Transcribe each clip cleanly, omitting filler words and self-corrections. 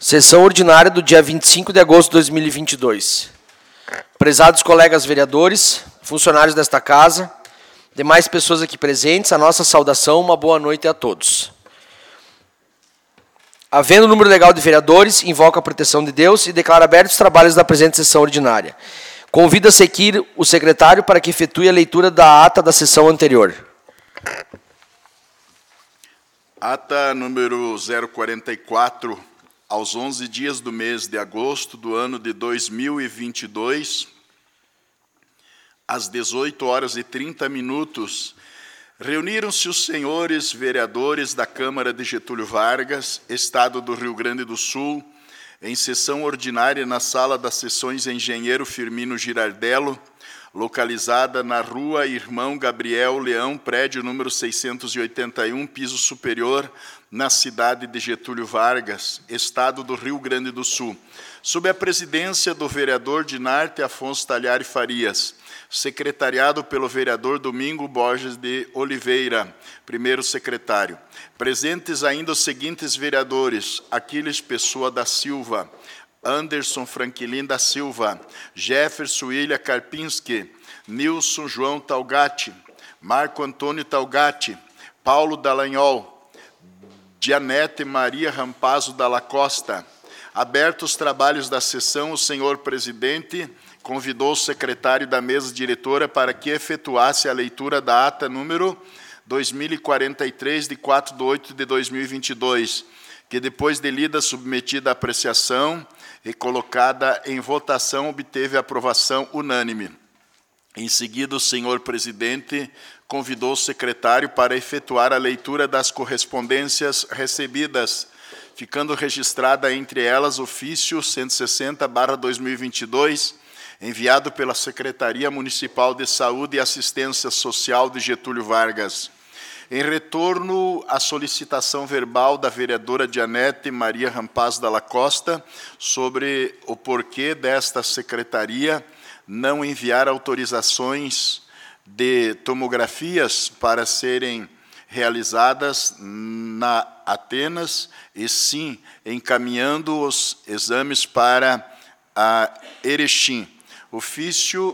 Sessão ordinária do dia 25 de agosto de 2022. Prezados colegas vereadores, funcionários desta casa, demais pessoas aqui presentes, a nossa saudação, uma boa noite a todos. Havendo o número legal de vereadores, invoco a proteção de Deus e declaro abertos os trabalhos da presente sessão ordinária. Convido a seguir o secretário para que efetue a leitura da ata da sessão anterior. Ata número 044, aos 11 dias do mês de agosto do ano de 2022, às 18 horas e 30 minutos, reuniram-se os senhores vereadores da Câmara de Getúlio Vargas, Estado do Rio Grande do Sul, em sessão ordinária na Sala das Sessões Engenheiro Firmino Girardello, localizada na Rua Irmão Gabriel Leão, prédio número 681, piso superior, na cidade de Getúlio Vargas, Estado do Rio Grande do Sul, sob a presidência do vereador Dinarte Afonso Talhari Farias, secretariado pelo vereador Domingo Borges de Oliveira, primeiro secretário. Presentes ainda os seguintes vereadores: Aquiles Pessoa da Silva, Anderson Franquilin da Silva, Jefferson William Karpinski, Nilson João Talgatti, Marco Antônio Talgatti, Paulo Dallagnol, Dianete Maria Rampazzo Dalla Costa. Abertos os trabalhos da sessão, o senhor presidente convidou o secretário da mesa diretora para que efetuasse a leitura da ata número 2043, de 4/8 de 2022, que depois de lida, submetida à apreciação e colocada em votação, obteve aprovação unânime. Em seguida, o senhor presidente convidou o secretário para efetuar a leitura das correspondências recebidas, ficando registrada entre elas ofício 160/2022, enviado pela Secretaria Municipal de Saúde e Assistência Social de Getúlio Vargas. Em retorno à solicitação verbal da vereadora Dianete Maria Rampazzo Dalla Costa sobre o porquê desta secretaria não enviar autorizações de tomografias para serem realizadas na Atenas, e sim encaminhando os exames para a Erechim. Ofício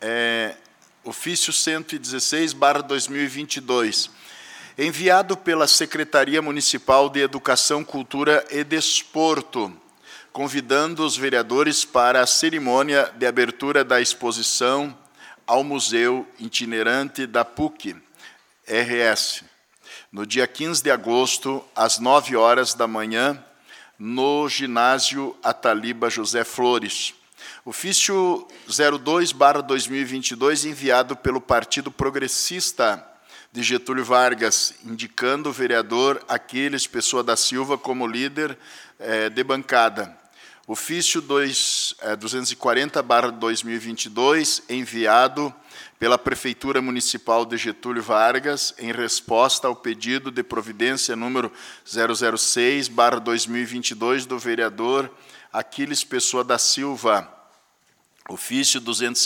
116/2022, enviado pela Secretaria Municipal de Educação, Cultura e Desporto, convidando os vereadores para a cerimônia de abertura da exposição ao Museu Itinerante da PUC-RS, no dia 15 de agosto, às 9 horas da manhã, no ginásio Ataliba José Flores. Ofício 02/2022, enviado pelo Partido Progressista de Getúlio Vargas, indicando o vereador Aquiles Pessoa da Silva como líder de bancada. Ofício 240/2022, enviado pela Prefeitura Municipal de Getúlio Vargas, em resposta ao pedido de providência número 006/2022 do vereador Aquiles Pessoa da Silva. Ofício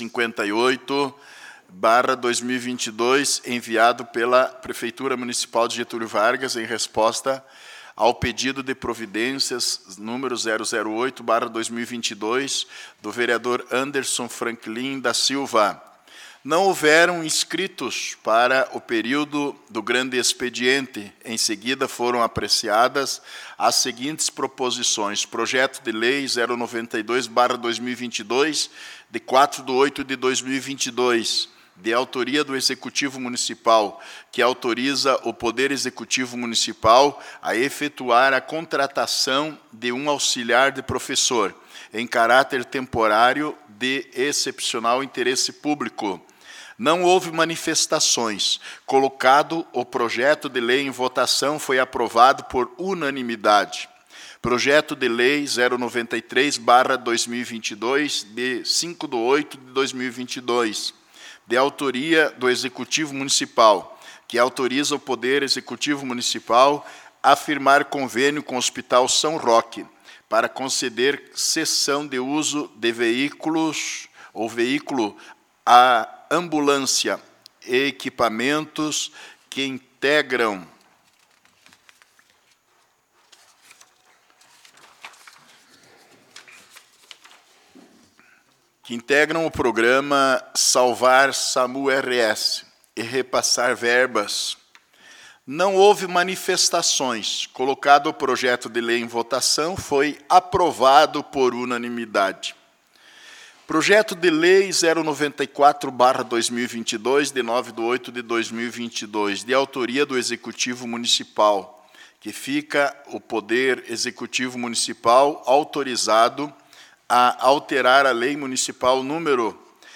258/2022, enviado pela Prefeitura Municipal de Getúlio Vargas, em resposta ao pedido de providências número 008/2022 do vereador Anderson Franquilin da Silva. Não houveram inscritos para o período do grande expediente. Em seguida, foram apreciadas as seguintes proposições: projeto de lei 092/2022, de 4/8 de 2022, de autoria do Executivo Municipal, que autoriza o Poder Executivo Municipal a efetuar a contratação de um auxiliar de professor, em caráter temporário de excepcional interesse público. Não houve manifestações. Colocado o projeto de lei em votação, foi aprovado por unanimidade. Projeto de lei 093/2022, de 5/8 de 2022, de autoria do Executivo Municipal, que autoriza o Poder Executivo Municipal a firmar convênio com o Hospital São Roque para conceder cessão de uso de veículos ou veículo a ambulância e equipamentos que integram que integram o programa Salvar SAMU RS e repassar verbas. Não houve manifestações. Colocado o projeto de lei em votação, foi aprovado por unanimidade. Projeto de Lei 094/2022, de 9/8/2022, de autoria do Executivo Municipal, que fica o Poder Executivo Municipal autorizado a alterar a Lei Municipal número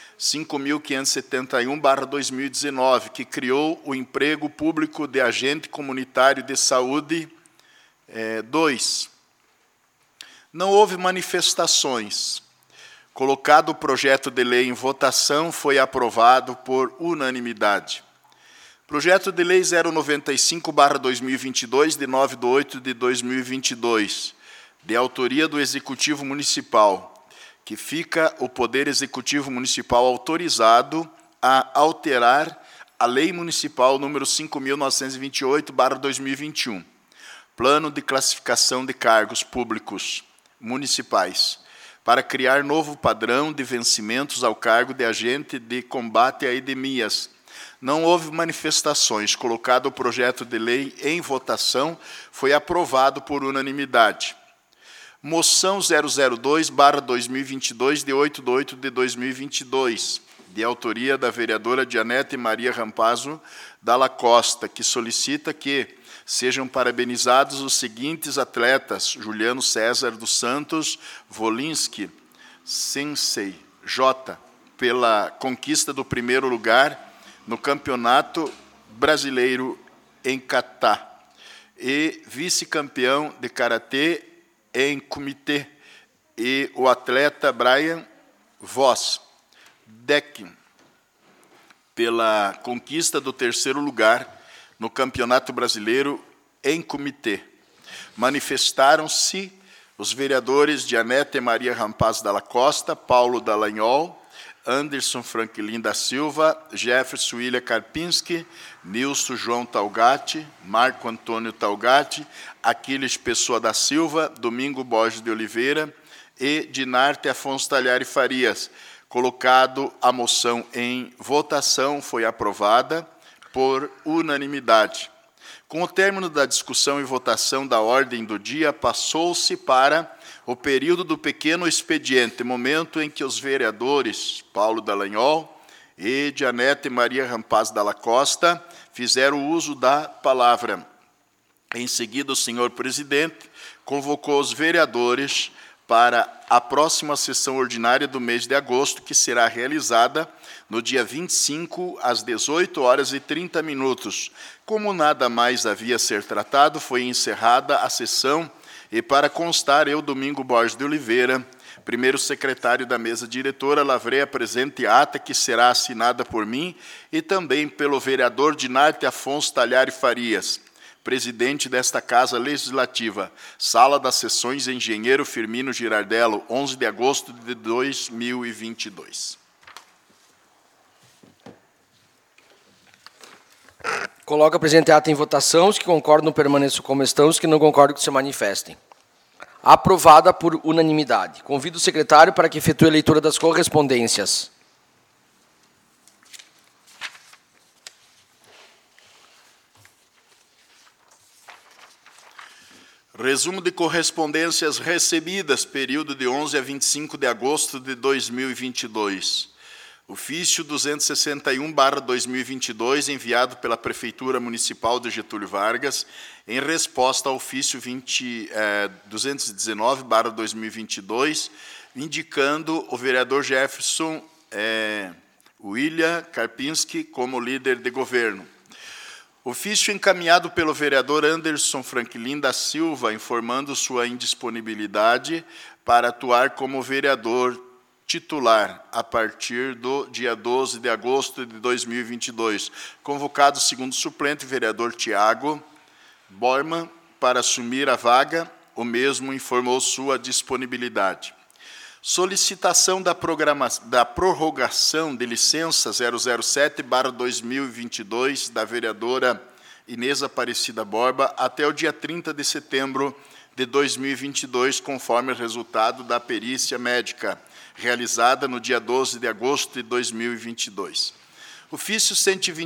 5.571/2019, que criou o emprego público de agente comunitário de saúde 2. Não houve manifestações. Colocado o projeto de lei em votação, foi aprovado por unanimidade. Projeto de Lei 095/2022, de 9/8/2022, de autoria do Executivo Municipal, que fica o Poder Executivo Municipal autorizado a alterar a Lei Municipal número 5.928/2021, Plano de Classificação de Cargos Públicos Municipais, para criar novo padrão de vencimentos ao cargo de agente de combate a epidemias. Não houve manifestações. Colocado o projeto de lei em votação, foi aprovado por unanimidade. Moção 002/2022, de 8/8/2022, de autoria da vereadora Dianete Maria Rampazzo Dalla Costa, que solicita que sejam parabenizados os seguintes atletas: Juliano César dos Santos Wolinski, Sensei J, pela conquista do primeiro lugar no Campeonato Brasileiro em Catá, e vice-campeão de Karatê em Comitê, e o atleta Brian Voss Deck, pela conquista do terceiro lugar no Campeonato Brasileiro em Comitê. Manifestaram-se os vereadores Dianete Maria Rampazzo Dalla Costa, Paulo Dallagnol, Anderson Franklin da Silva, Jefferson William Karpinski, Nilson João Talgatti, Marco Antônio Talgatti, Aquiles Pessoa da Silva, Domingo Borges de Oliveira e Dinarte Afonso Talhari Farias. Colocado a moção em votação, foi aprovada por unanimidade. Com o término da discussão e votação da ordem do dia, passou-se para o período do pequeno expediente, momento em que os vereadores Paulo Dallagnol e Dianete Maria Rampazzo Dalla Costa fizeram uso da palavra. Em seguida, o senhor presidente convocou os vereadores para a próxima sessão ordinária do mês de agosto, que será realizada no dia 25, às 18h30. Como nada mais havia a ser tratado, foi encerrada a sessão e, para constar, eu, Domingo Borges de Oliveira, primeiro secretário da mesa diretora, lavrei a presente ata, que será assinada por mim e também pelo vereador Dinarte Afonso Talhari Farias, presidente desta Casa Legislativa, Sala das Sessões, Engenheiro Firmino Girardello, 11 de agosto de 2022. Coloca a presente ata em votação. Os que concordam permaneçam como estão, os que não concordam que se manifestem. Aprovada por unanimidade. Convido o secretário para que efetue a leitura das correspondências. Resumo de correspondências recebidas, período de 11 a 25 de agosto de 2022. Ofício 261/2022, enviado pela Prefeitura Municipal de Getúlio Vargas, em resposta ao ofício 219/2022, indicando o vereador Jefferson William Karpinski como líder de governo. Ofício encaminhado pelo vereador Anderson Franklin da Silva, informando sua indisponibilidade para atuar como vereador titular a partir do dia 12 de agosto de 2022. Convocado segundo suplente, vereador Tiago Bormann, para assumir a vaga, o mesmo informou sua disponibilidade. Solicitação da prorrogação de licença 007/2022 da vereadora Inês Aparecida Borba até o dia 30 de setembro de 2022, conforme o resultado da perícia médica realizada no dia 12 de agosto de 2022. Ofício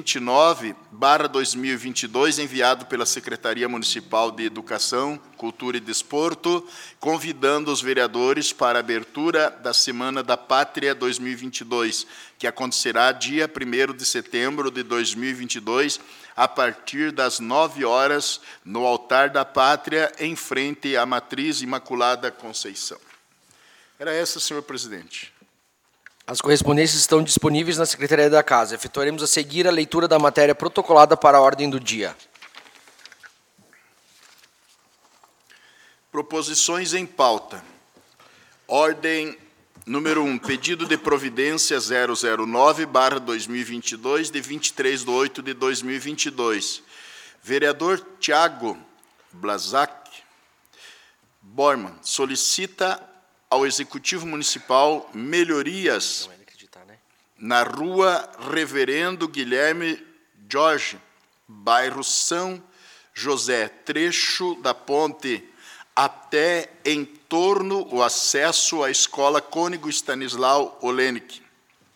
129/2022, enviado pela Secretaria Municipal de Educação, Cultura e Desporto, convidando os vereadores para a abertura da Semana da Pátria 2022, que acontecerá dia 1º de setembro de 2022, a partir das 9 horas, no Altar da Pátria, em frente à Matriz Imaculada Conceição. Era essa, senhor presidente. As correspondências estão disponíveis na Secretaria da Casa. Efetuaremos a seguir a leitura da matéria protocolada para a ordem do dia. Proposições em pauta. Ordem número 1, pedido de providência 009/2022, de 23/8/2022. Vereador Tiago Blazac Bormann solicita ao Executivo Municipal melhorias na Rua Reverendo Guilherme Jorge, bairro São José, trecho da ponte até em torno o acesso à Escola Cônigo Stanislau Olenek.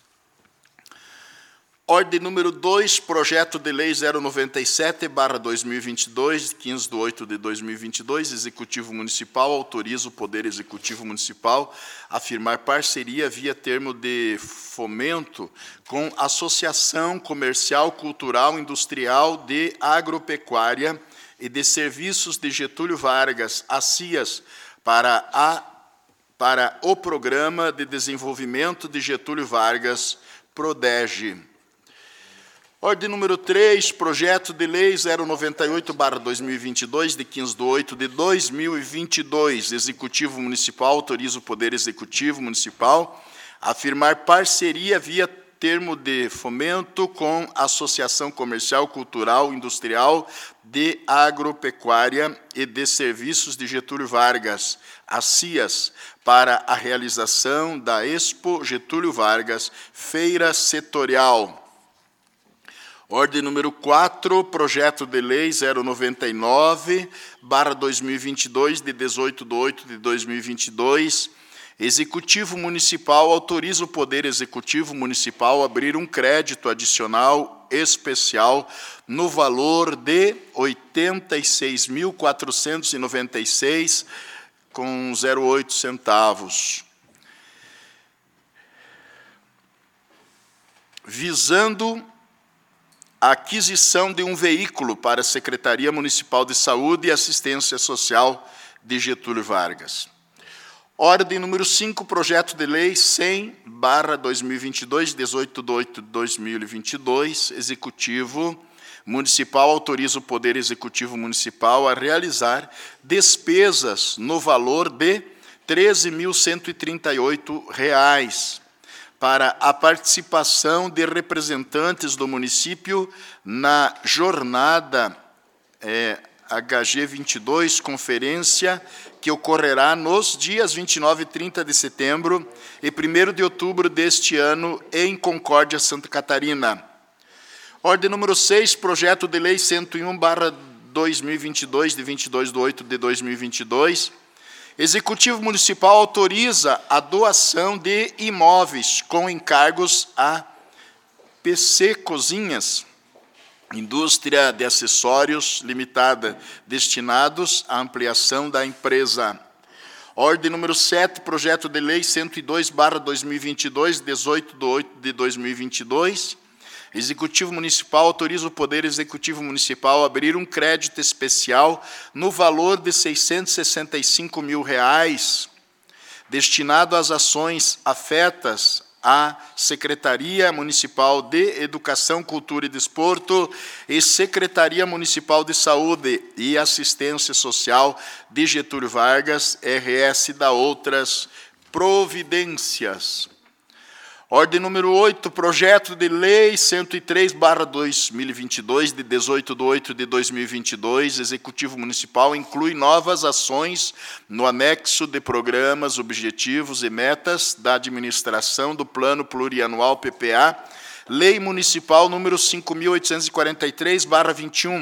Ordem número 2, projeto de lei 097/2022, de 15/8/2022, Executivo Municipal autoriza o Poder Executivo Municipal a firmar parceria via termo de fomento com Associação Comercial, Cultural, Industrial de Agropecuária e de Serviços de Getúlio Vargas, ACIAS, para o Programa de Desenvolvimento de Getúlio Vargas, PRODEGE. Ordem número 3, projeto de lei 098/2022, de 15/8/2022. Executivo Municipal autoriza o Poder Executivo Municipal a firmar parceria via termo de fomento com a Associação Comercial, Cultural, Industrial de Agropecuária e de Serviços de Getúlio Vargas, ACIAS, para a realização da Expo Getúlio Vargas, Feira Setorial. Ordem número 4, projeto de lei 099/2022, de 18/8/2022. Executivo Municipal autoriza o Poder Executivo Municipal a abrir um crédito adicional especial no valor de R$ 86.496,08, visando a aquisição de um veículo para a Secretaria Municipal de Saúde e Assistência Social de Getúlio Vargas. Ordem número 5, projeto de lei 100/2022, 18/8/2022, Executivo Municipal autoriza o Poder Executivo Municipal a realizar despesas no valor de R$ 13.138 para a participação de representantes do município na jornada HG22, conferência que ocorrerá nos dias 29 e 30 de setembro e 1º de outubro deste ano em Concórdia, Santa Catarina. Ordem número 6, projeto de lei 101/2022, de 22/8/2022. Executivo Municipal autoriza a doação de imóveis com encargos a PC Cozinhas, Indústria de Acessórios Limitada, destinados à ampliação da empresa. Ordem número 7, projeto de lei 102/2022, 18/8/2022. Executivo Municipal autoriza o Poder Executivo Municipal a abrir um crédito especial no valor de R$ 665 mil, destinado às ações afetas à Secretaria Municipal de Educação, Cultura e Desporto e Secretaria Municipal de Saúde e Assistência Social de Getúlio Vargas, RS, da outras providências. Ordem número 8, projeto de lei 103/2022, de 18/8/2022, Executivo Municipal inclui novas ações no anexo de programas, objetivos e metas da administração do Plano Plurianual PPA, Lei Municipal número 5.843/21,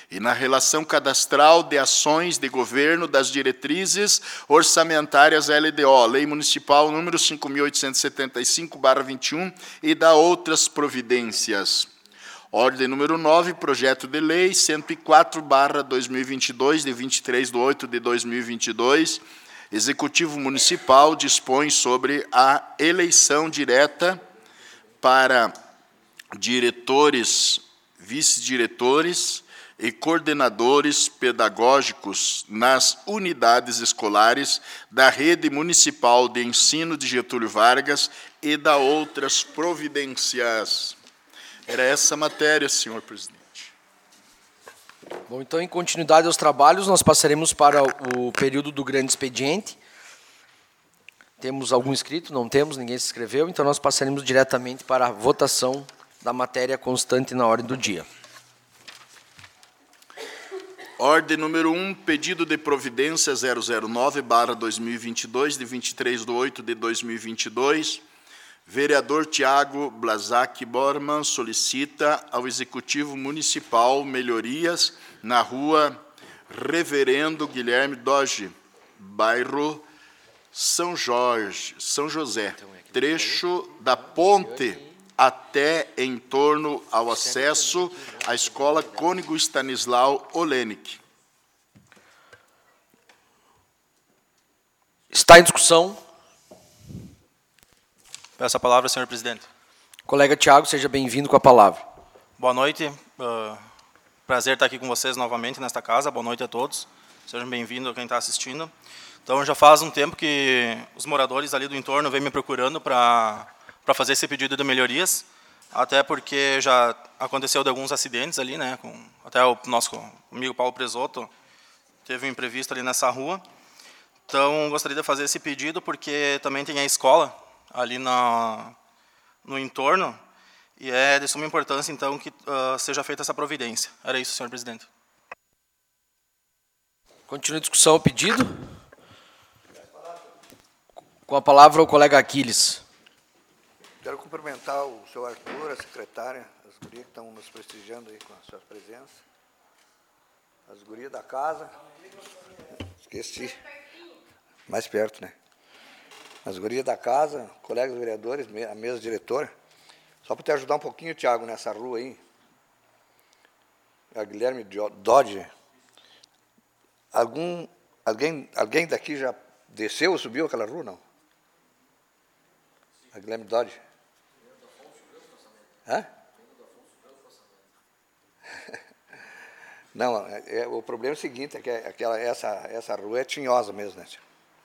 e na relação cadastral de ações de governo das diretrizes orçamentárias LDO, Lei Municipal número 5.875/21, e da outras providências. Ordem número 9, projeto de lei 104/2022, de 23/8/2022, Executivo Municipal dispõe sobre a eleição direta para diretores, vice-diretores e coordenadores pedagógicos nas unidades escolares da Rede Municipal de Ensino de Getúlio Vargas e da outras providências. Era essa a matéria, senhor presidente. Bom, então, em continuidade aos trabalhos, nós passaremos para o período do grande expediente. Temos algum inscrito? Não temos, ninguém se inscreveu, então nós passaremos diretamente para a votação da matéria constante na ordem do dia. Ordem número 1, pedido de providência 009/2022, de 23/8/2022. Vereador Tiago Blazac Borman solicita ao Executivo Municipal melhorias na rua Reverendo Guilherme Doge, bairro São José, trecho da ponte até em torno ao acesso à Escola Cônigo Stanislau Olenik. Está em discussão. Peço a palavra, senhor presidente. Colega Tiago, seja bem-vindo com a palavra. Boa noite. Prazer estar aqui com vocês novamente nesta casa. Boa noite a todos. Sejam bem-vindos a quem está assistindo. Então, já faz um tempo que os moradores ali do entorno vêm me procurando para fazer esse pedido de melhorias, até porque já aconteceu de alguns acidentes ali, né? Até o nosso amigo Paulo Presoto teve um imprevisto ali nessa rua. Então, gostaria de fazer esse pedido porque também tem a escola ali no entorno, e é de suma importância, então, que seja feita essa providência. Era isso, senhor presidente. Continua a discussão, o pedido. Com a palavra o colega Aquiles. Quero cumprimentar o senhor Arthur, a secretária, as gurias que estão nos prestigiando aí com a sua presença, as gurias da casa. Esqueci. Mais perto, né? As gurias da casa, colegas vereadores, a mesa diretora. Só para te ajudar um pouquinho, Tiago, nessa rua aí. A Guilherme Dodge. Alguém daqui já desceu ou subiu aquela rua, não? A Guilherme Dodge. Hã? Não, o problema é o seguinte, é que essa rua é tinhosa mesmo, né, senhor?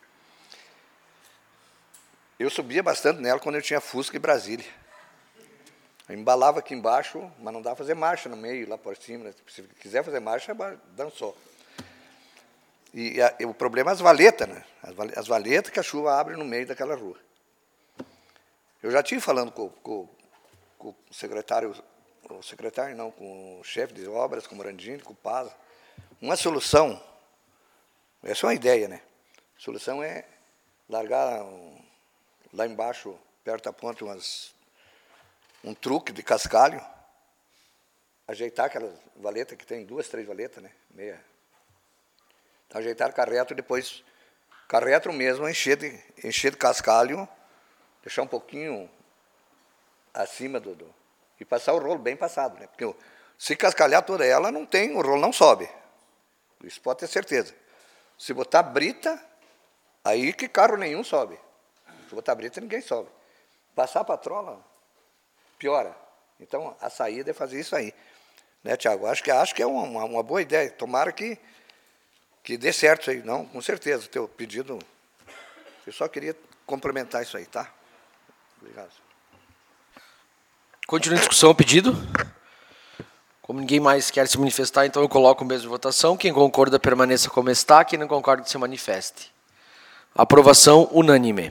Eu subia bastante nela quando eu tinha Fusca e Brasília. Eu embalava aqui embaixo, mas não dá para fazer marcha no meio, lá por cima. Né? Se quiser fazer marcha, dançou. E o problema é as valetas, né? As valetas que a chuva abre no meio daquela rua. Eu já estive falando com o secretário, com o chefe de obras, com o Morandini, com o Paz. Uma solução, essa é uma ideia, né? A solução é largar lá embaixo, perto da ponte, um truque de cascalho, ajeitar aquelas valetas, que tem 2, 3 valetas, né? Meia. Então, ajeitar carreto e depois, carreto mesmo, encher de cascalho, deixar um pouquinho acima e passar o rolo bem passado, né? Porque se cascalhar toda ela, o rolo não sobe. Isso pode ter certeza. Se botar brita, aí que carro nenhum sobe. Se botar brita, ninguém sobe. Passar a patrola, piora. Então, a saída é fazer isso aí. Né, Tiago? Acho que é uma boa ideia. Tomara que dê certo isso aí. Não, com certeza, o teu pedido. Eu só queria complementar isso aí, tá? Obrigado. Continua a discussão, o pedido. Como ninguém mais quer se manifestar, então eu coloco o mesmo em votação. Quem concorda, permaneça como está. Quem não concorda, se manifeste. Aprovação unânime.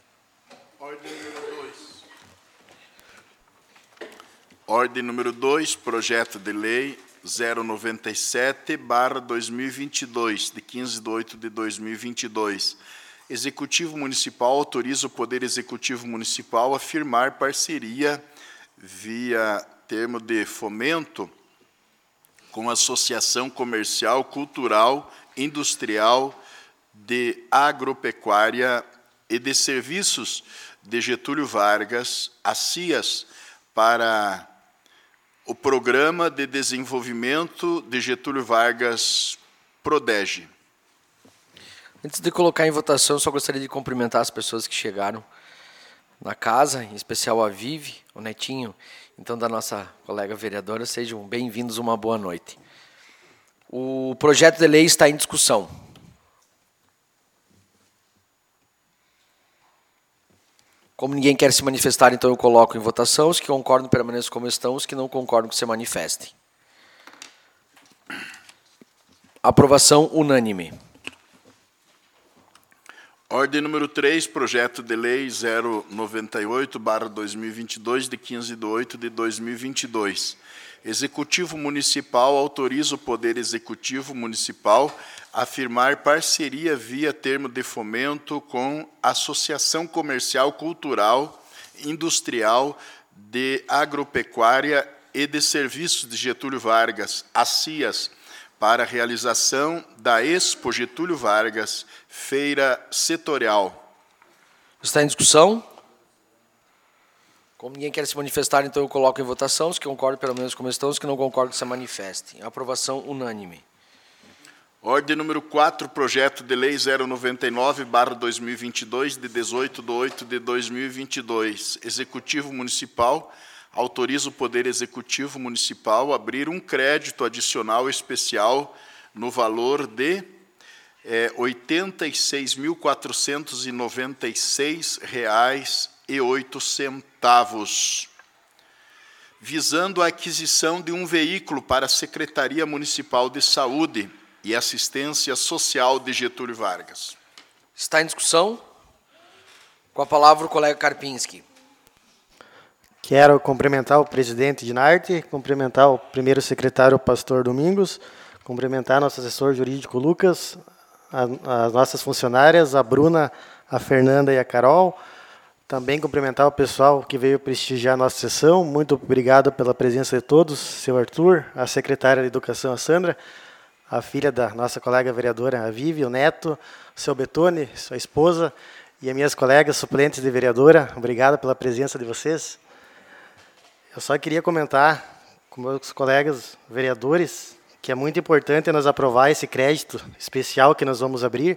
Ordem número 2, projeto de lei 097/2022, de 15/8/2022. Executivo Municipal autoriza o Poder Executivo Municipal a firmar parceria via termo de fomento com a Associação Comercial, Cultural, Industrial, de Agropecuária e de Serviços de Getúlio Vargas, a CIAS, para o Programa de Desenvolvimento de Getúlio Vargas, PRODEGE. Antes de colocar em votação, eu só gostaria de cumprimentar as pessoas que chegaram na casa, em especial a Vivi, o netinho, então, da nossa colega vereadora. Sejam bem-vindos, uma boa noite. O projeto de lei está em discussão. Como ninguém quer se manifestar, então eu coloco em votação. Os que concordam permaneçam como estão, os que não concordam que se manifestem. Aprovação unânime. Ordem número 3, projeto de lei 098/2022, de 15/8/2022. Executivo Municipal autoriza o Poder Executivo Municipal a firmar parceria via termo de fomento com a Associação Comercial, Cultural, Industrial, de Agropecuária e de Serviços de Getúlio Vargas, a CIAS, para a realização da Expo Getúlio Vargas, feira setorial. Está em discussão? Como ninguém quer se manifestar, então eu coloco em votação. Os que concordam, pelo menos como estão, os que não concordam, que se manifestem. Aprovação unânime. Ordem número 4, projeto de lei 099/2022, de 18/8/2022. Executivo Municipal autoriza o Poder Executivo Municipal a abrir um crédito adicional especial no valor de R$ 86.496,08, visando a aquisição de um veículo para a Secretaria Municipal de Saúde e Assistência Social de Getúlio Vargas. Está em discussão? Com a palavra o colega Karpinski. Quero cumprimentar o presidente Dinarte, cumprimentar o primeiro secretário, o pastor Domingos, cumprimentar nosso assessor jurídico Lucas, as nossas funcionárias, a Bruna, a Fernanda e a Carol. Também cumprimentar o pessoal que veio prestigiar a nossa sessão. Muito obrigado pela presença de todos, seu Arthur, a secretária de Educação, a Sandra, a filha da nossa colega vereadora, a Vivi, o neto, o seu Betone, sua esposa, e as minhas colegas suplentes de vereadora. Obrigado pela presença de vocês. Eu só queria comentar com meus colegas vereadores que é muito importante nós aprovar esse crédito especial que nós vamos abrir,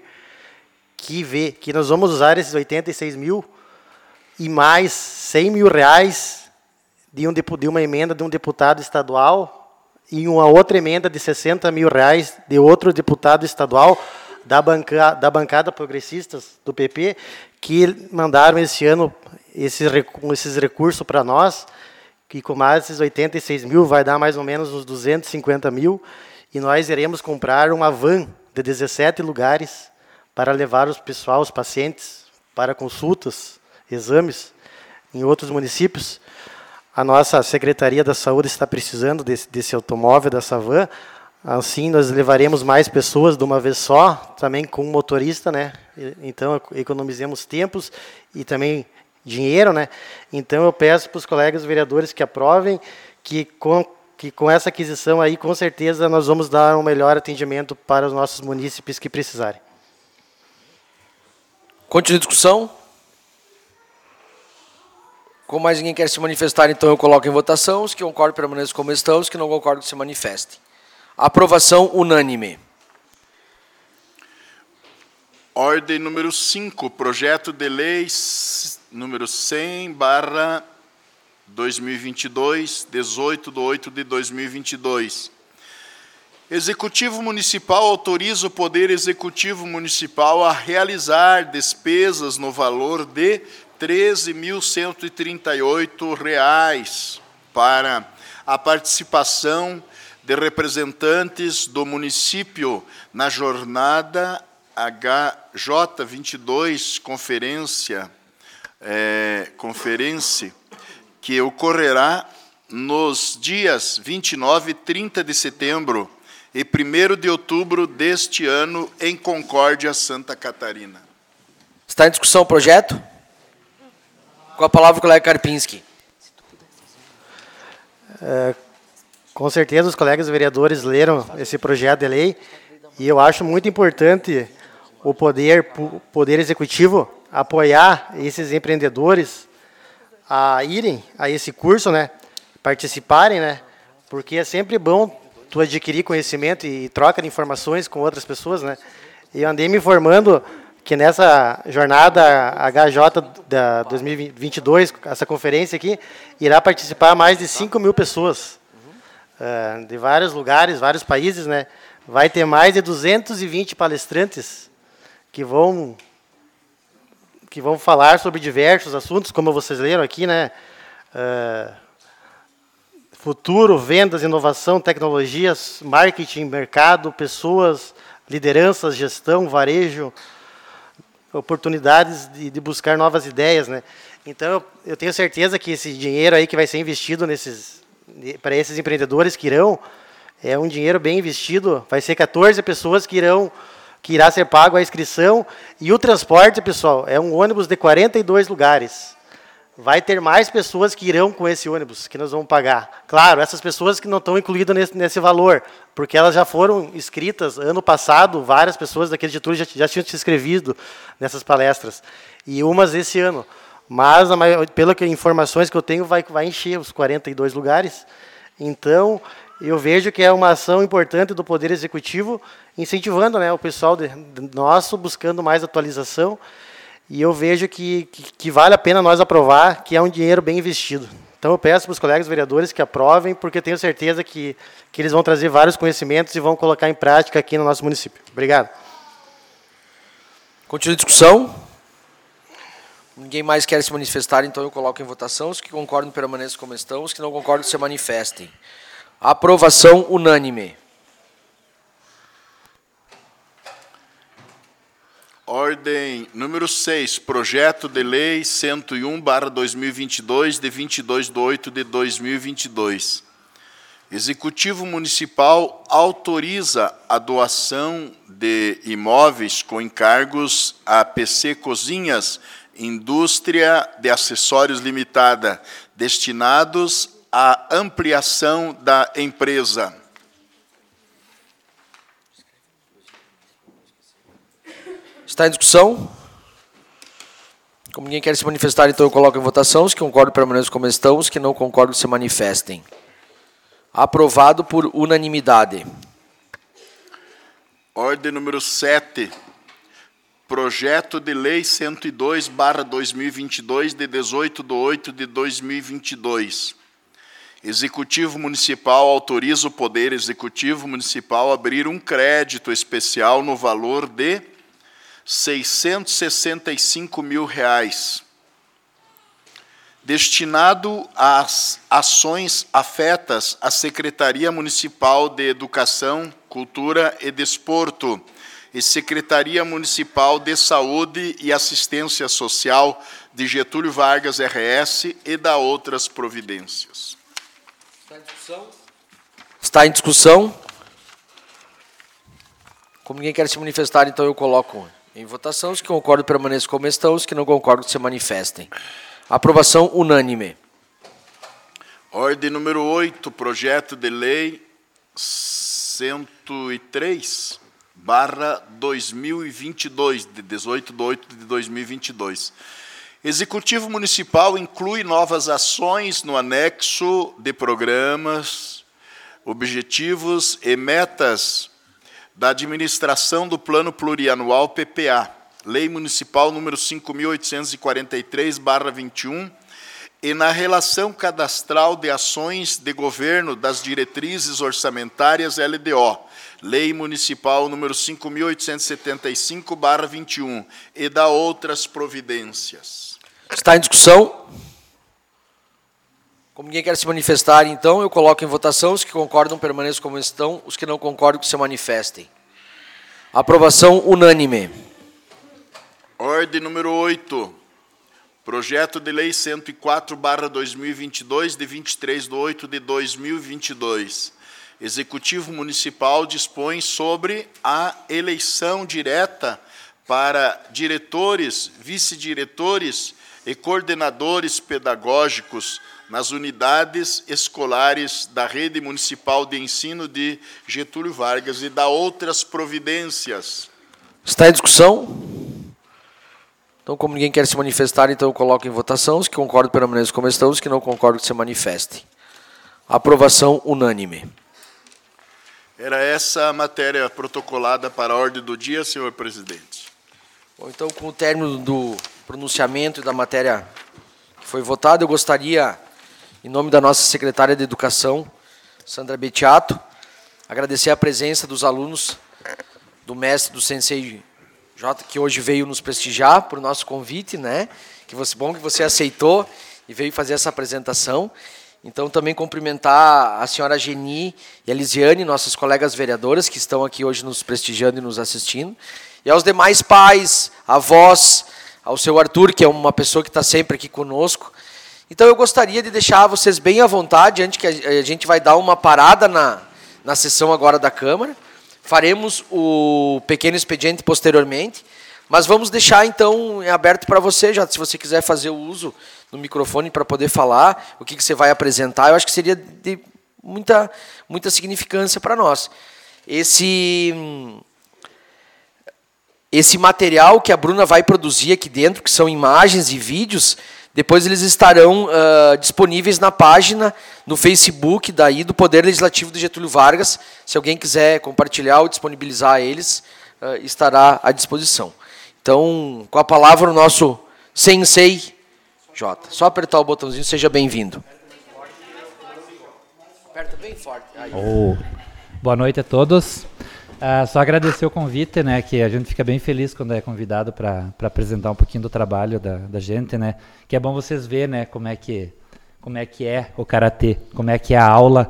que nós vamos usar esses 86 mil e mais 100 mil reais de uma emenda de um deputado estadual e uma outra emenda de 60 mil reais de outro deputado estadual da bancada progressistas do PP, que mandaram esse ano esses recursos para nós, que com mais esses 86 mil vai dar mais ou menos uns 250 mil, e nós iremos comprar uma van de 17 lugares para levar os pacientes, para consultas, exames em outros municípios. A nossa Secretaria da Saúde está precisando desse automóvel, dessa van. Assim, nós levaremos mais pessoas de uma vez só, também com um motorista, né? Então, economizemos tempos e também dinheiro, né? Então, eu peço para os colegas vereadores que aprovem, que com essa aquisição aí, com certeza, nós vamos dar um melhor atendimento para os nossos munícipes que precisarem. Continua a discussão? Como mais ninguém quer se manifestar, então eu coloco em votação. Os que concordam permaneçam como estão, os que não concordam que se manifestem. Aprovação unânime. Ordem número 5, projeto de lei número 100/2022, 18/8/2022. Executivo Municipal autoriza o Poder Executivo Municipal a realizar despesas no valor de R$ 13.138 para a participação de representantes do município na jornada HJ22 conferência que ocorrerá nos dias 29 e 30 de setembro e 1º de outubro deste ano em Concórdia, Santa Catarina. Está em discussão o projeto? Com a palavra o colega Karpinski. Com certeza os colegas vereadores leram esse projeto de lei e eu acho muito importante o poder executivo apoiar esses empreendedores a irem a esse curso, né, participarem, né, porque é sempre bom tu adquirir conhecimento e troca de informações com outras pessoas, né. E eu andei me informando que nessa jornada HJ da 2022, essa conferência aqui, irá participar mais de 5.000 pessoas, de vários lugares, vários países, né. Vai ter mais de 220 palestrantes que vão falar sobre diversos assuntos, como vocês leram aqui, né? Futuro, vendas, inovação, tecnologias, marketing, mercado, pessoas, lideranças, gestão, varejo, oportunidades de buscar novas ideias, né? Então, eu tenho certeza que esse dinheiro aí que vai ser investido para esses empreendedores que irão, é um dinheiro bem investido, vai ser 14 pessoas que irá ser pago a inscrição, e o transporte, pessoal, é um ônibus de 42 lugares. Vai ter mais pessoas que irão com esse ônibus, que nós vamos pagar. Claro, essas pessoas que não estão incluídas nesse valor, porque elas já foram inscritas ano passado, várias pessoas daquele Getúlio já tinham se inscrevido nessas palestras, e umas esse ano. Mas, pelas informações que eu tenho, vai encher os 42 lugares. Então, eu vejo que é uma ação importante do Poder Executivo, incentivando, né, o pessoal nosso, buscando mais atualização, e eu vejo que vale a pena nós aprovar, que é um dinheiro bem investido. Então, eu peço para os colegas vereadores que aprovem, porque tenho certeza que eles vão trazer vários conhecimentos e vão colocar em prática aqui no nosso município. Obrigado. Continua a discussão. Ninguém mais quer se manifestar, então eu coloco em votação. Os que concordam permaneçam como estão, os que não concordam se manifestem. Aprovação unânime. Ordem número 6, projeto de lei 101/2022, de 22/8/2022. Executivo Municipal autoriza a doação de imóveis com encargos a PC Cozinhas, Indústria de Acessórios Limitada, destinados à ampliação da empresa. Está em discussão? Como ninguém quer se manifestar, então eu coloco em votação. Os que concordam permaneçam como estão, os que não concordam se manifestem. Aprovado por unanimidade. Ordem número 7. Projeto de lei 102/2022, de 18/8/2022. Executivo Municipal autoriza o Poder Executivo Municipal a abrir um crédito especial no valor de R$ 665 mil, destinado às ações afetas à Secretaria Municipal de Educação, Cultura e Desporto e Secretaria Municipal de Saúde e Assistência Social de Getúlio Vargas, RS, e da outras providências. Está em discussão? Está em discussão. Como ninguém quer se manifestar, então eu coloco em votação. Os que concordam permaneçam como estão, os que não concordam se manifestem. Aprovação unânime. Ordem número 8, projeto de lei 103/2022, de 18/8/2022. Executivo Municipal inclui novas ações no anexo de programas, objetivos e metas da administração do Plano Plurianual PPA, Lei Municipal número 5.843/21, e na relação cadastral de ações de governo das diretrizes orçamentárias LDO, Lei Municipal número 5.875/21, e da outras providências. Está em discussão? Como ninguém quer se manifestar, então eu coloco em votação. Os que concordam permaneçam como estão, os que não concordam que se manifestem. Aprovação unânime. Ordem número 8. Projeto de lei 104/2022, de 23/8/2022. Executivo Municipal dispõe sobre a eleição direta para diretores, vice-diretores e coordenadores pedagógicos nas unidades escolares da Rede Municipal de Ensino de Getúlio Vargas e da outras providências. Está em discussão? Então, como ninguém quer se manifestar, então eu coloco em votação. Os que concordam permaneçam como estão, os que não concordam que se manifestem. Aprovação unânime. Era essa a matéria protocolada para a ordem do dia, senhor presidente. Bom, então, com o término do pronunciamento e da matéria que foi votada, eu gostaria, em nome da nossa secretária de Educação, Sandra Betiato, agradecer a presença dos alunos, do mestre, do sensei J, que hoje veio nos prestigiar por nosso convite, né? Bom que você aceitou e veio fazer essa apresentação. Então, também cumprimentar a senhora Geni e a Lisiane, nossas colegas vereadoras, que estão aqui hoje nos prestigiando e nos assistindo. E aos demais pais, avós, ao seu Arthur, que é uma pessoa que está sempre aqui conosco. Então, eu gostaria de deixar vocês bem à vontade, antes que a gente vai dar uma parada na sessão agora da Câmara. Faremos o pequeno expediente posteriormente, mas vamos deixar, então, aberto para você, já se você quiser fazer o uso no microfone para poder falar o que você vai apresentar, eu acho que seria de muita significância para nós. Esse material que a Bruna vai produzir aqui dentro, que são imagens e vídeos, depois eles estarão disponíveis na página, no Facebook daí do Poder Legislativo de Getúlio Vargas. Se alguém quiser compartilhar ou disponibilizar eles, estará à disposição. Então, com a palavra o nosso sensei J. Só apertar o botãozinho, seja bem-vindo. Aperta bem forte. Boa noite a todos. Só agradecer o convite, né, que a gente fica bem feliz quando é convidado para apresentar um pouquinho do trabalho da gente, né, que é bom vocês verem, né, como é que é o Karatê, como é que é a aula.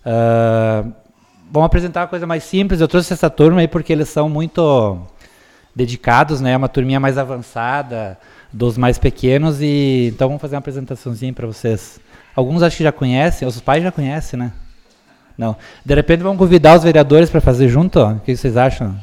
Vamos apresentar uma coisa mais simples. Eu trouxe essa turma aí porque eles são muito dedicados, né, uma turminha mais avançada, dos mais pequenos, e então vamos fazer uma apresentaçãozinha para vocês. Alguns acho que já conhecem, os pais já conhecem, né? Não. De repente vamos convidar os vereadores para fazer junto? O que vocês acham?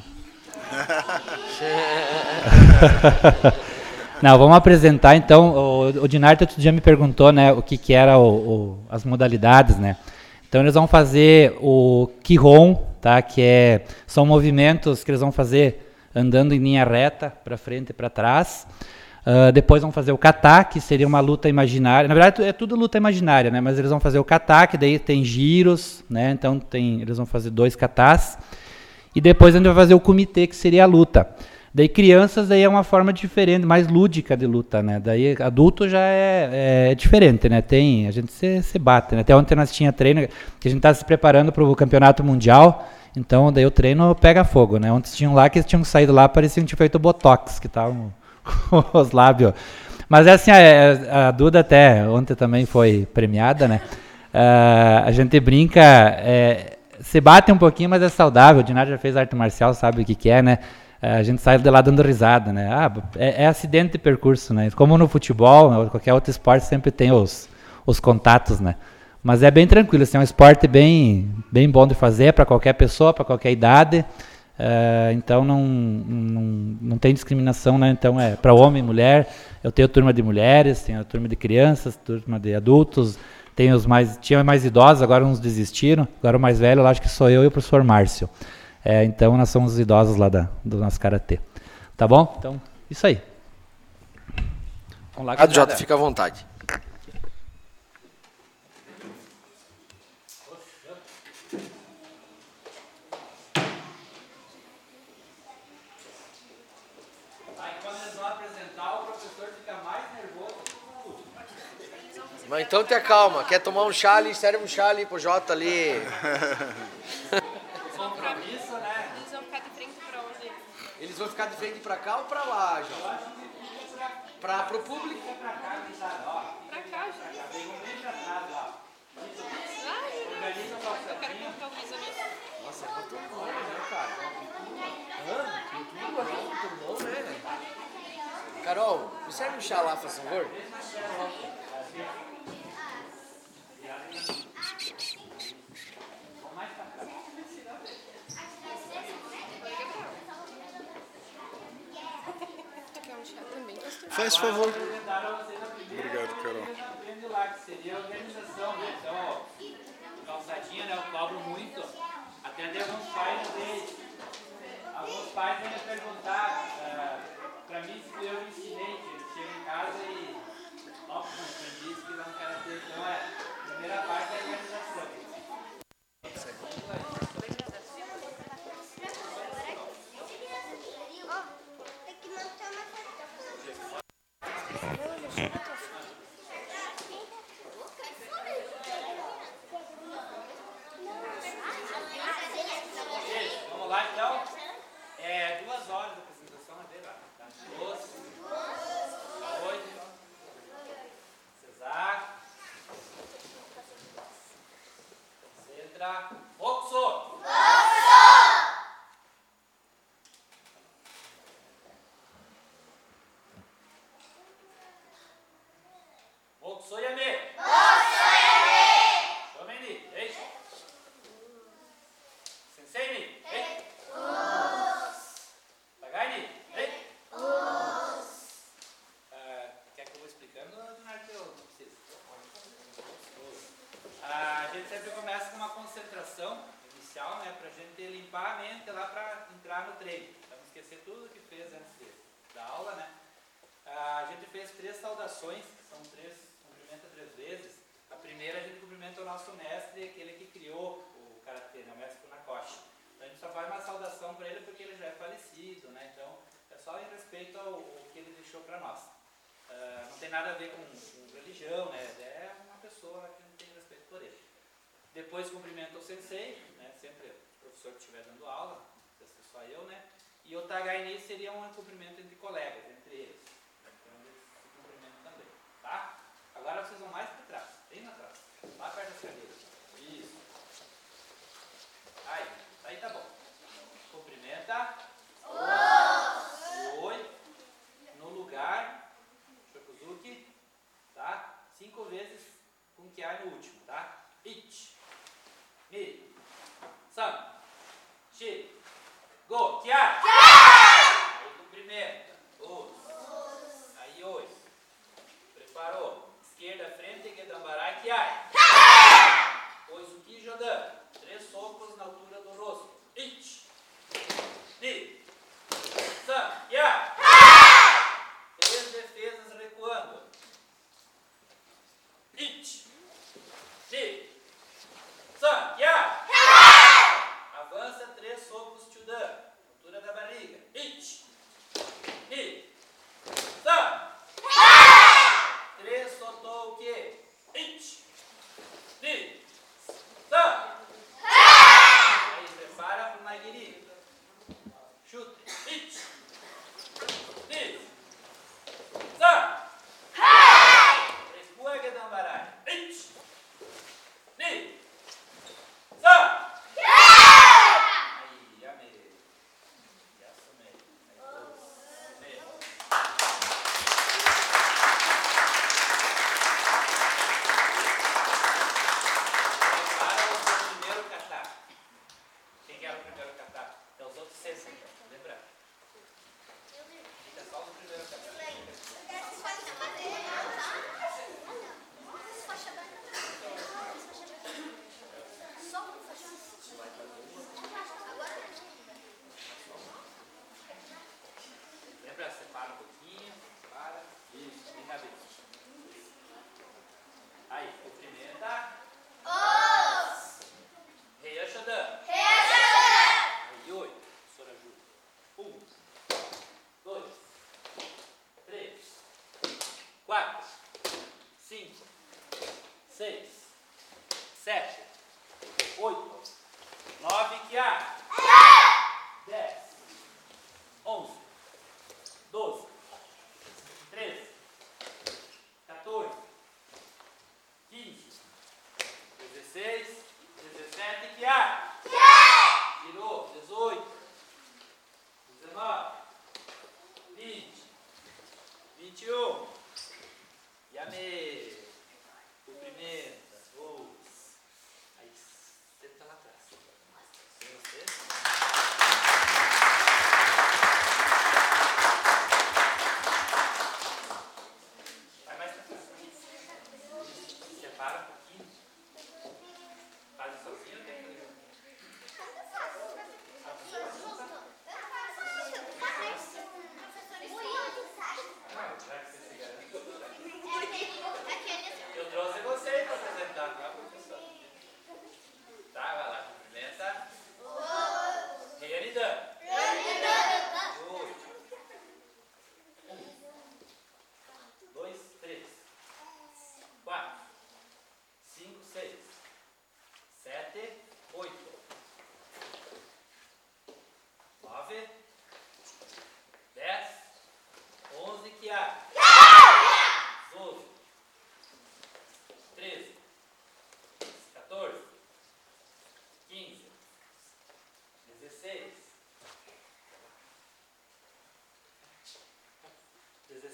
Não, vamos apresentar então. O Dinarte outro dia me perguntou, né, o que era as modalidades, né? Então eles vão fazer o Kihon, tá? São movimentos que eles vão fazer andando em linha reta, para frente e para trás. Depois vão fazer o kata, que seria uma luta imaginária. Na verdade, é tudo luta imaginária, né? Mas eles vão fazer o kata, que daí tem giros, né? Então eles vão fazer 2 katas. E depois a gente vai fazer o kumite, que seria a luta. Daí crianças, daí é uma forma diferente, mais lúdica de luta, né? Daí adulto já é diferente, né? A gente se bate, né? Até ontem nós tinha treino, que a gente está se preparando para o campeonato mundial. Então daí o treino pega fogo, né? Ontem tinham lá que tinham saído lá, pareciam que tinham feito botox, que estavam os lábios. Mas é assim, a Duda até ontem também foi premiada, né? A gente brinca, se bate um pouquinho, mas é saudável. O Dinário já fez arte marcial, sabe o que é, né? A gente sai de lá dando risada, né? É acidente de percurso, né? Como no futebol, ou qualquer outro esporte, sempre tem os contatos, né? Mas é bem tranquilo, assim, é um esporte bem bom de fazer para qualquer pessoa, para qualquer idade. Então não tem discriminação, né? Então é para homem e mulher. Eu tenho turma de mulheres, tenho a turma de crianças, turma de adultos, tinha mais idosos, agora uns desistiram. Agora o mais velho, eu acho que sou eu e o professor Márcio. Então nós somos os idosos lá do nosso Karatê. Tá bom? Então, isso aí. Vamos lá. Jota, fica à vontade. Mas então tenha calma, quer tomar um chá ali, serve um chá ali pro Jota ali. Compromisso, né? Eles vão ficar de frente pra onde? Eles vão ficar de frente pra cá ou pra lá, Jota? Pro público? Pra cá, já. Eu quero colocar o piso nisso. Nossa, é muito bom, né, cara? Muito bom, né? Carol, me serve um chá lá, faz favor? Faz favor. Apresentaram vocês a primeira Obrigado, Carol. que aprende lá, que seria a organização, né? Então, ó, calçadinha, né? Eu cobro muito. Até tem alguns pais deles. Alguns pais vêm me perguntar, pra mim, se eu me ensinei, que eles chegam em casa e óbvio, diz que não quero ter. Então, a primeira parte é a organização. Vamos lá, então. 2 horas de apresentação, é ver lá. Tá? Doce, saúde, Cesar, Centra, Voxo. Voxoyame. Shomeni. Ei. Sensei-ni. Ei. Tagaini. Ei. Quer que eu vou explicando ou não precisa? A gente sempre começa com uma concentração inicial, né? Pra gente limpar a mente lá pra entrar no treino. Pra não esquecer tudo que fez antes da aula, né? A gente fez 3 saudações, são 3, cumprimenta 3 vezes. A primeira a gente cumprimenta o nosso mestre, aquele que criou o Karatê, né? O mestre Funakoshi. Então a gente só faz uma saudação para ele porque ele já é falecido, né? Então é só em respeito ao que ele deixou para nós. Não tem nada a ver com religião, né? É uma pessoa que não tem respeito por ele. Depois cumprimenta o sensei, né? Sempre o professor que estiver dando aula, não precisa ser só eu, né? E o Tagaini seria um cumprimento entre colegas, entre eles. Então eles se cumprimentam também, tá? Agora vocês vão mais para trás, bem lá atrás, lá perto das cadeiras. Isso. Aí tá bom. Cumprimenta. Oi. No lugar. Shokuzuki. Tá? 5 vezes com que há no último, tá? Ich. Mi. San. Shi. Go. Kia. Aí cumprimenta. Aí oi. Preparou. Esquerda, frente, Gedambarai, Kiai. Oizuki Jodan. 3 socos na altura do rosto. Ich. Ni. San. Ya. 3 defesas recuando. Ich. Ni. San. Ya. Avança 3 socos Chudan. Altura da barriga. Ich. Ni. San. 3 soltou o quê? Ich. Ni. San. Aí prepara para o Nagiri. Chute. Ich. Ni. San. Recua Gedambarai. Ich. Ni. San. Aí, amei. Yasumei. Aí, Prepara o primeiro kata. Quem era o primeiro kata? Então os outros 60, lembra? Fica só no primeiro kata. Lembra? Separa um pouquinho. Separa. Isso, bem cabeça. Aí, cumprimenta. Rei Ashadan. Aí, 8. Soraju. 1, 2, 3, 4, 5, 6, 7, 8, 9, Kia. 10, 11, 12, 13, 14, 15, 16, 17, Kia. Virou, 18, 19, 20, 21. Yame. Cumprimenta. Aí, senta lá atrás. Sem você.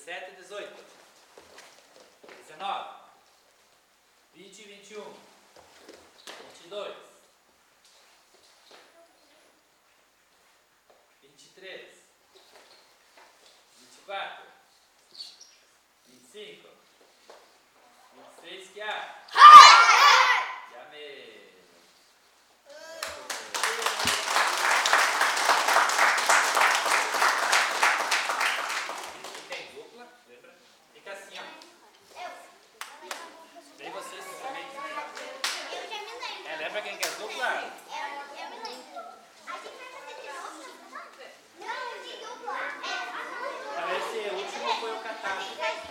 17 e 18. 19. 20 e 21. 22. 23. 24. 25. 26, que há? Amém. Tem dupla, lembra? Fica assim, ó. Vem vocês também. Lembra quem quer dupla? Esse último foi o Catar.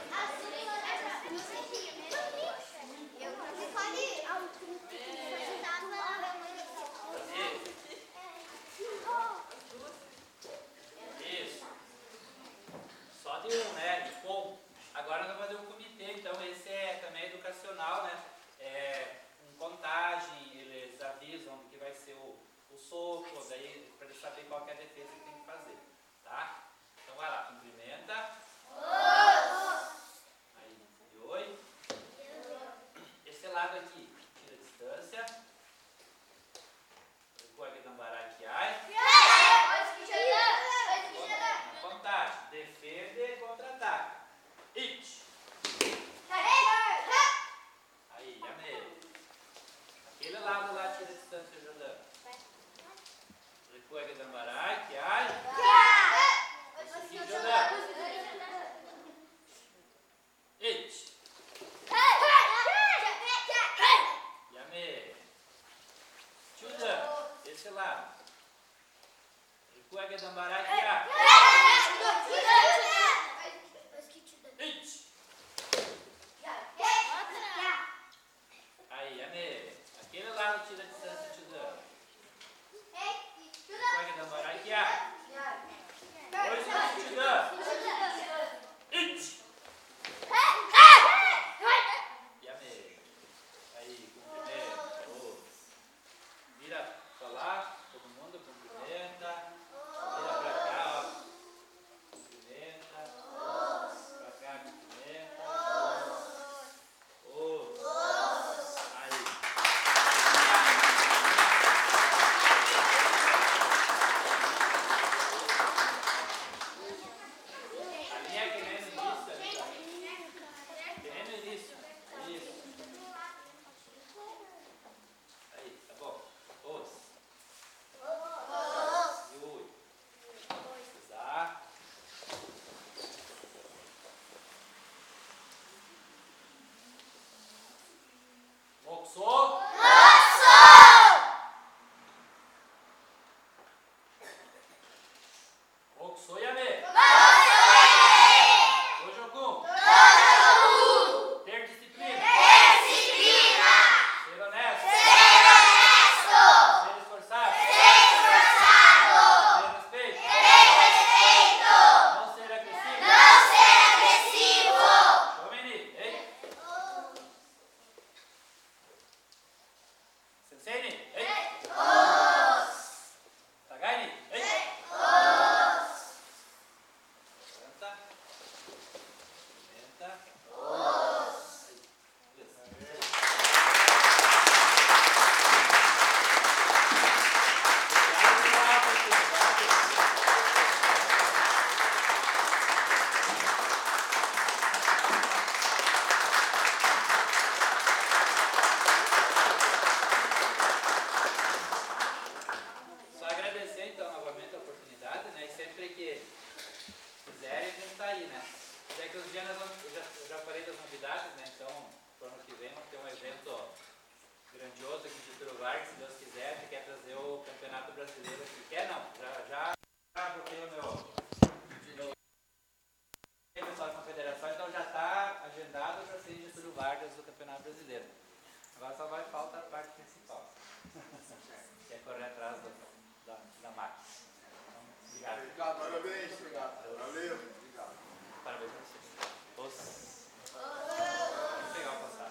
Isso. Só de um, né? De com. Agora nós vamos fazer um comitê, então esse é também educacional, né? Com contagem, eles avisam que vai ser o soco, daí para eles saberem qual que é a defesa que tem que fazer, tá? Então vai lá, cumprimenta. Aí, e oi. Esse lado aqui, tira a distância. Recua aqui no baralho que ai. Na contagem, defende e contra-ataca. It. Aí, amei. Aquele lado lá, tira a distância, Jordão. Recua aqui no baralho que ai. Esse aqui, Jordão. It. Yame. Chuda. Esse lado. Recua aqui no baralho que ai. It. Aí, Yame. Aquele lado tira a distância, Chuda. Recua aqui no baralho que ai. Dois lados, Chuda. It. Yame. Aí, cumprimenta. Vira pra lá, todo mundo cumprimenta. Vira pra cá, ó. Cumprimenta. Pra cá, cumprimenta. Aí. A linha que nem no início, ali, ó. Que nem no início. Isso. Aí, tá bom. Os. E oi. Usar. Moxô. Moxô e Amê. Ojokun. Ter disciplina. Ser honesto. Ser esforçado. Ter respeito. Não ser agressivo. Shomeni. Ei. Sensei. Ei. Tagaini. Ei. Senta. Senta. Só agradecer então novamente a oportunidade, né? E sempre que quiserem, a gente tá aí, né? Daqui uns dias eu já falei das novidades, né? Então, pro ano que vem, vamos ter um evento grandioso aqui de Getúlio Vargas, se Deus quiser. A gente quer trazer o Campeonato Brasileiro aqui. Quer não? Já botei o meu pessoal da confederação, então já está agendado para ser em Getúlio Vargas o Campeonato Brasileiro. Agora só vai faltar a parte principal, que é correr atrás da máquina. Então, obrigado. Parabéns. Obrigado. Valeu. Parabéns para vocês. Vamos pegar o passado.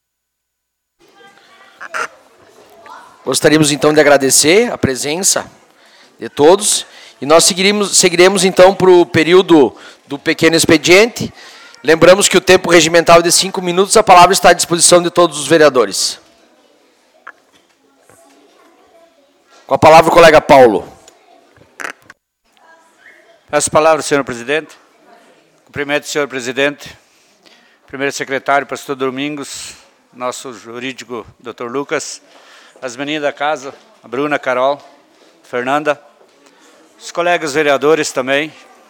Gostaríamos então de agradecer a presença de todos. E nós seguiremos então para o período do pequeno expediente. Lembramos que o tempo regimental é de 5 minutos. A palavra está à disposição de todos os vereadores. Com a palavra o colega Paulo. Peço a palavra, senhor presidente. Cumprimento o senhor presidente, primeiro secretário, pastor Domingos, nosso jurídico, doutor Lucas, as meninas da casa, a Bruna, a Carol, a Fernanda, os colegas vereadores também,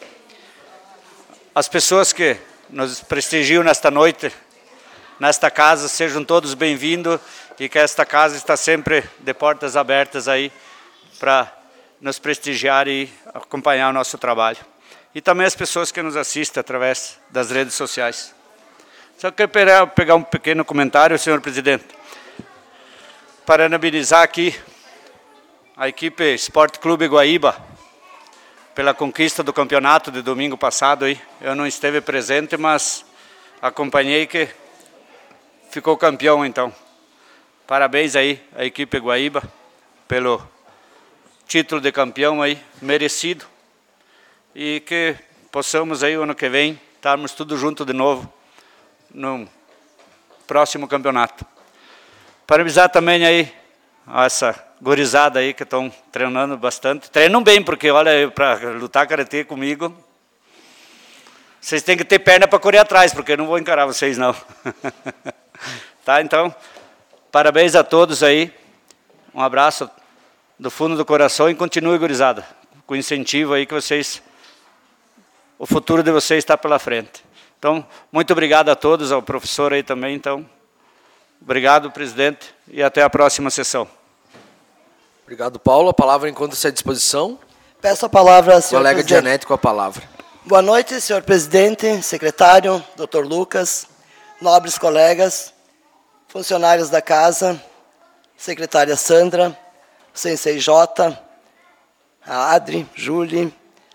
as pessoas que nos prestigiam nesta noite, nesta casa, sejam todos bem-vindos e que esta casa está sempre de portas abertas aí para nos prestigiar e acompanhar o nosso trabalho. E também as pessoas que nos assistem através das redes sociais. Só quero pegar um pequeno comentário, senhor presidente. Parabenizar aqui a equipe Esporte Clube Guaíba pela conquista do campeonato de domingo passado. Aí. Eu não esteve presente, mas acompanhei que ficou campeão, então. Parabéns aí à equipe Guaíba pelo título de campeão aí, merecido. E que possamos aí, o ano que vem, estarmos tudo junto de novo no próximo campeonato. Parabenizar também aí essa gurizada aí que estão treinando bastante. Treinam bem, porque olha, para lutar karatê comigo, vocês têm que ter perna para correr atrás, porque eu não vou encarar vocês não. Tá, então, parabéns a todos aí. Um abraço do fundo do coração e continue, gurizada, com incentivo aí que vocês, o futuro de vocês está pela frente. Então, muito obrigado a todos, ao professor aí também, então, obrigado, presidente, e até a próxima sessão. Obrigado, Paulo. A palavra encontra-se à disposição. Peço a palavra, senhor colega presidente. Janete com a palavra. Boa noite, senhor presidente, secretário, doutor Lucas, nobres colegas, funcionários da casa, secretária Sandra, Sensei J, a Adri, Julie,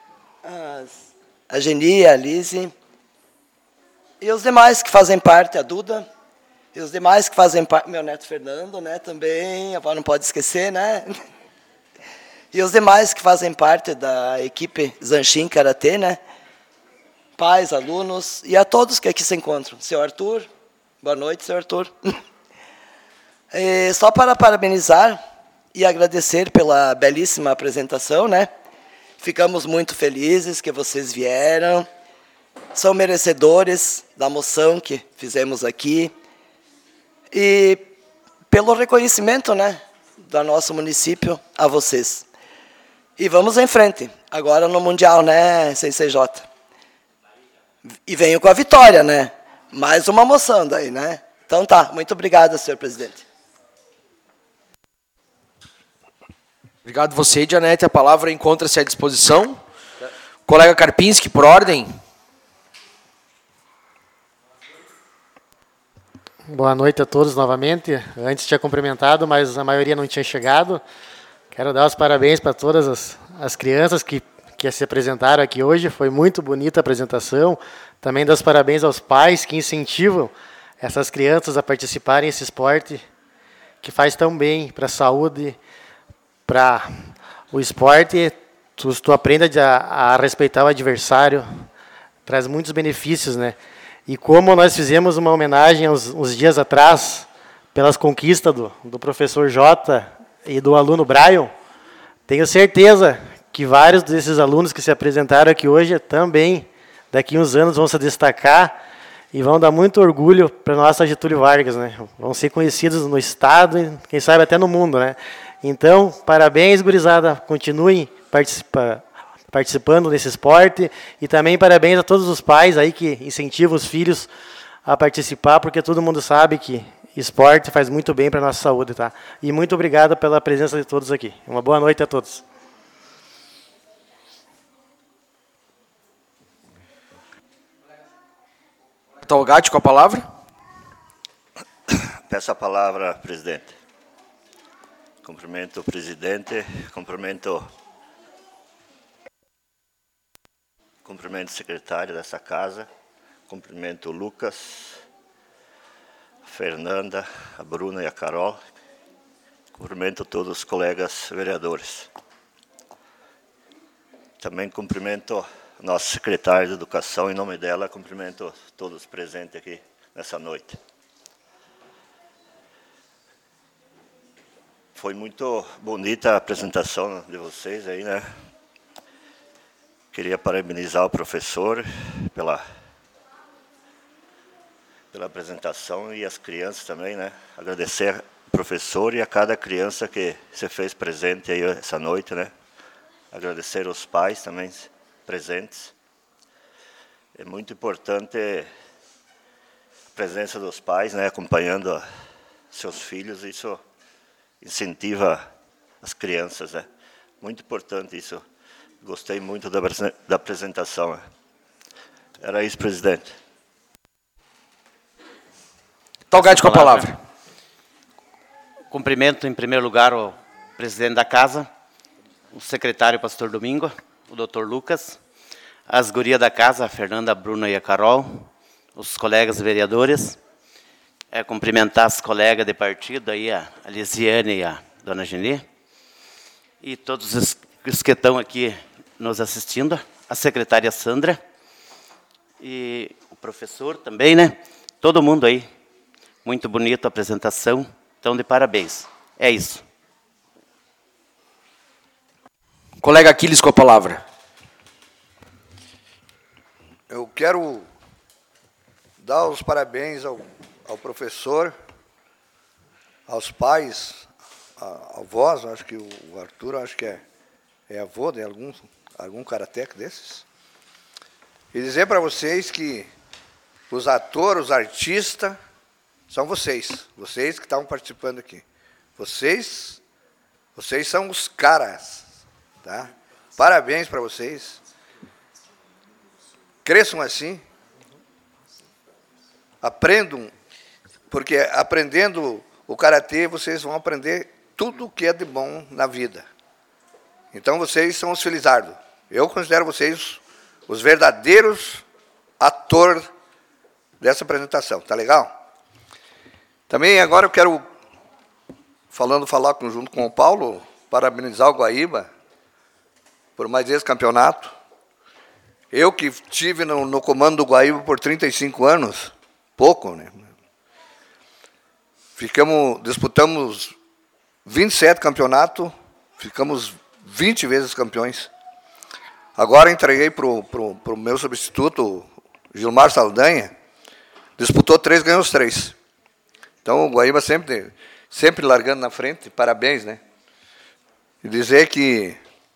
a Geni, a Lise, e os demais que fazem parte, a Duda, e os demais que fazem parte, meu neto Fernando, né, também, a avó não pode esquecer, né, e os demais que fazem parte da equipe Zanshin Karatê, né, pais, alunos, e a todos que aqui se encontram. Senhor Arthur, boa noite, senhor Arthur. Só para parabenizar e agradecer pela belíssima apresentação, né? Ficamos muito felizes que vocês vieram, são merecedores da moção que fizemos aqui e pelo reconhecimento, né, do nosso município a vocês. E vamos em frente, agora no Mundial, né, Sensei J. E venho com a vitória, né? Mais uma moção daí, né? Então tá, muito obrigado, senhor presidente. Obrigado você, Janete. A palavra encontra-se à disposição. Colega Karpinski, por ordem. Boa noite a todos novamente. Antes tinha cumprimentado, mas a maioria não tinha chegado. Quero dar os parabéns para todas as crianças que se apresentaram aqui hoje. Foi muito bonita a apresentação. Também dar os parabéns aos pais que incentivam essas crianças a participarem desse esporte que faz tão bem para a saúde, para o esporte. Tu aprende a respeitar o adversário, traz muitos benefícios, né? E como nós fizemos uma homenagem uns dias atrás, pelas conquistas do professor Jota e do aluno Brian, tenho certeza que vários desses alunos que se apresentaram aqui hoje também, daqui a uns anos, vão se destacar e vão dar muito orgulho para a nossa Getúlio Vargas, né? Vão ser conhecidos no estado e, quem sabe, até no mundo, né? Então, parabéns, gurizada, continuem participando desse esporte e também parabéns a todos os pais aí que incentivam os filhos a participar, porque todo mundo sabe que esporte faz muito bem para a nossa saúde, tá? E muito obrigado pela presença de todos aqui. Uma boa noite a todos. Talgatti com a palavra. Peço a palavra, presidente. Cumprimento o presidente, cumprimento o secretário dessa casa, cumprimento o Lucas, a Fernanda, a Bruna e a Carol, cumprimento todos os colegas vereadores. Também cumprimento a nossa secretária de Educação, em nome dela, cumprimento todos presentes aqui nessa noite. Foi muito bonita a apresentação de vocês aí, né? Queria parabenizar o professor pela apresentação e as crianças também, né? Agradecer ao professor e a cada criança que se fez presente aí essa noite, né? Agradecer aos pais também presentes. É muito importante a presença dos pais, né? Acompanhando seus filhos, isso incentiva as crianças, né? Muito importante isso. Gostei muito da apresentação. Né? Era isso, presidente. Talgatti com a palavra. Cumprimento, em primeiro lugar, o presidente da casa, o secretário pastor Domingo, o doutor Lucas, as gurias da casa, a Fernanda, a Bruna e a Carol, os colegas vereadores, cumprimentar as colegas de partido, aí, a Lisiane e a dona Geni, e todos os que estão aqui nos assistindo, a secretária Sandra, e o professor também, né? Todo mundo aí. Muito bonita a apresentação, então de parabéns. É isso. Colega Aquiles com a palavra. Eu quero dar os parabéns ao professor, aos pais, avós, acho que o Arthur, acho que é avô de algum karateca desses. E dizer para vocês que os atores, os artistas, são vocês que estavam participando aqui. Vocês são os caras, tá? Parabéns para vocês. Cresçam assim. Aprendam, porque aprendendo o karatê, vocês vão aprender tudo o que é de bom na vida. Então, vocês são os felizardos. Eu considero vocês os verdadeiros atores dessa apresentação. Tá legal? Também agora eu quero, falar junto com o Paulo, parabenizar o Guaíba por mais esse campeonato. Eu que estive no comando do Guaíba por 35 anos, pouco, né? Disputamos 27 campeonatos, ficamos 20 vezes campeões. Agora entreguei para o meu substituto, Gilmar Saldanha, disputou 3, ganhou os 3. Então, o Guaíba sempre largando na frente, parabéns, né? E dizer que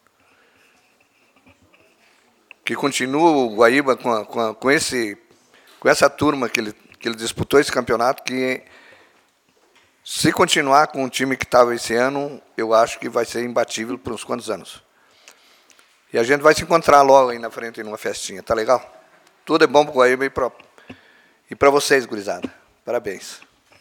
continua o Guaíba com essa turma que ele disputou esse campeonato, que se continuar com o time que estava esse ano, eu acho que vai ser imbatível por uns quantos anos. E a gente vai se encontrar logo aí na frente numa festinha, tá legal? Tudo é bom para o Guaíba e para vocês, gurizada. Parabéns.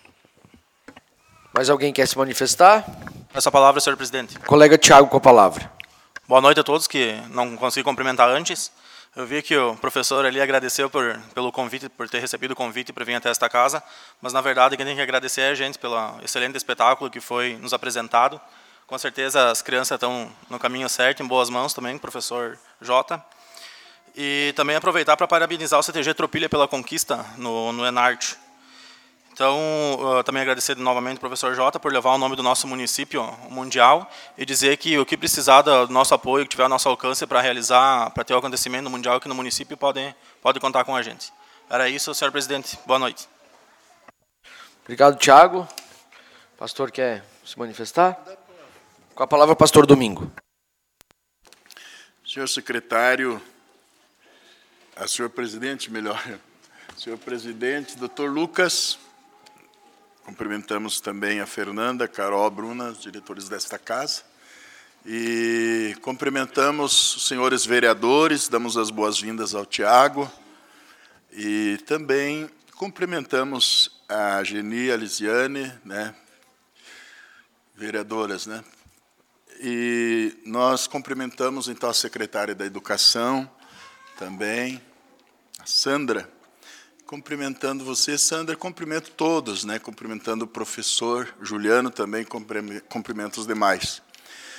Mais alguém quer se manifestar? Essa palavra, senhor presidente. Colega Thiago com a palavra. Boa noite a todos, que não consegui cumprimentar antes. Eu vi que o professor ali agradeceu pelo convite, por ter recebido o convite para vir até esta casa, mas, na verdade, quem tem que agradecer é a gente pelo excelente espetáculo que foi nos apresentado. Com certeza, as crianças estão no caminho certo, em boas mãos também, professor Jota. E também aproveitar para parabenizar o CTG Tropilha pela conquista no Enarte. Então, também agradecer novamente ao professor Jota por levar o nome do nosso município ao mundial e dizer que o que precisar do nosso apoio, que tiver ao nosso alcance para ter o acontecimento no mundial aqui no município, pode contar com a gente. Era isso, senhor presidente. Boa noite. Obrigado, Thiago. O pastor quer se manifestar? Com a palavra, pastor Domingo. Senhor secretário, senhor presidente, senhor presidente, doutor Lucas, cumprimentamos também a Fernanda, a Carol, a Bruna, os diretores desta casa, e cumprimentamos os senhores vereadores, damos as boas-vindas ao Tiago, e também cumprimentamos a Geni, a Lisiane, né, vereadoras, né? E nós cumprimentamos, então, a secretária da Educação, também, a Sandra. Cumprimentando você, Sandra, cumprimento todos, né? Cumprimentando o professor Juliano também, cumprimento os demais.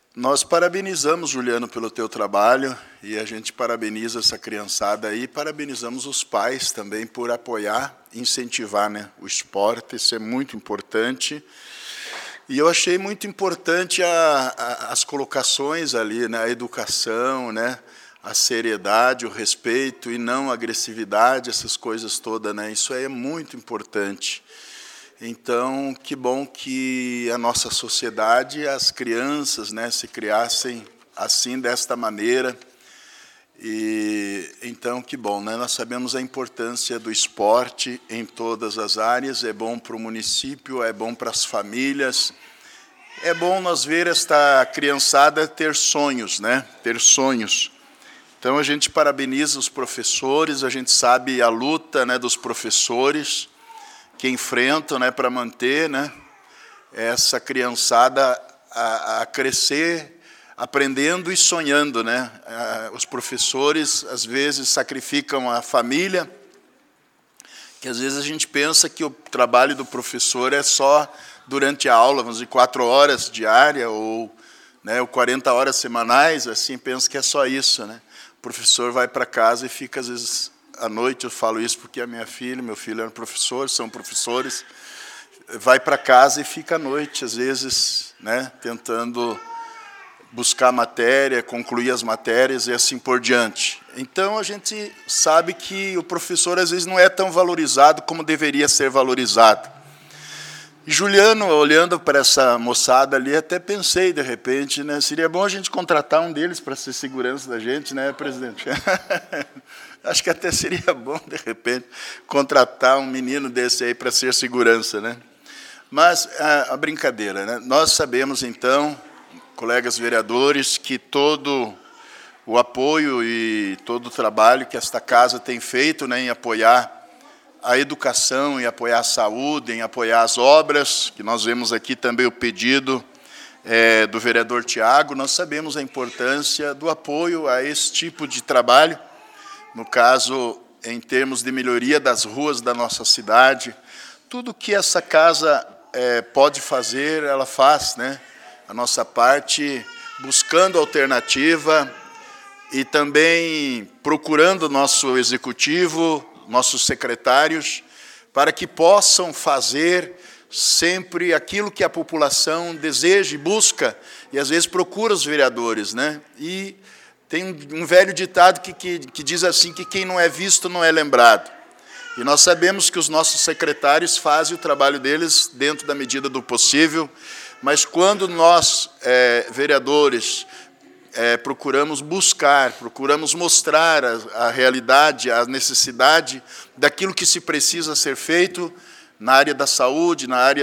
Nós parabenizamos, Juliano, pelo teu trabalho, e a gente parabeniza essa criançada aí, parabenizamos os pais também por apoiar, incentivar, né, o esporte, isso é muito importante. E eu achei muito importante as colocações ali, né, a educação, né, a seriedade, o respeito e não a agressividade, essas coisas todas, né, isso aí é muito importante. Então, que bom que a nossa sociedade, as crianças, né, se criassem assim, desta maneira. E então, que bom, né? Nós sabemos a importância do esporte em todas as áreas, é bom para o município, é bom para as famílias, é bom nós ver esta criançada ter sonhos, né? Ter sonhos. Então, a gente parabeniza os professores, a gente sabe a luta, né, dos professores, que enfrentam, né, para manter, né, essa criançada a crescer, aprendendo e sonhando, né? Os professores, às vezes, sacrificam a família, que às vezes a gente pensa que o trabalho do professor é só durante a aula, vamos dizer, 4 horas diárias, ou, né, ou 40 horas semanais, assim, pensa que é só isso, né? O professor vai para casa e fica, às vezes, à noite, eu falo isso porque a minha filha, meu filho era professor, são professores, vai para casa e fica à noite, às vezes, né, tentando buscar matéria, concluir as matérias e assim por diante. Então, a gente sabe que o professor, às vezes, não é tão valorizado como deveria ser valorizado. E Juliano, olhando para essa moçada ali, até pensei, de repente, né, seria bom a gente contratar um deles para ser segurança da gente, né, presidente? Acho que até seria bom, de repente, contratar um menino desse aí para ser segurança, né? Mas, a brincadeira, né? Nós sabemos, então, colegas vereadores, que todo o apoio e todo o trabalho que esta casa tem feito, né, em apoiar a educação, em apoiar a saúde, em apoiar as obras, que nós vemos aqui também o pedido do vereador Tiago, nós sabemos a importância do apoio a esse tipo de trabalho, no caso, em termos de melhoria das ruas da nossa cidade. Tudo que essa casa pode fazer, ela faz, né? A nossa parte, buscando alternativa e também procurando o nosso executivo, nossos secretários, para que possam fazer sempre aquilo que a população deseja e busca, e às vezes procura os vereadores, né? E tem um velho ditado que diz assim, que quem não é visto não é lembrado. E nós sabemos que os nossos secretários fazem o trabalho deles dentro da medida do possível, mas quando nós, vereadores, procuramos buscar, procuramos mostrar a realidade, a necessidade daquilo que se precisa ser feito na área da saúde, na área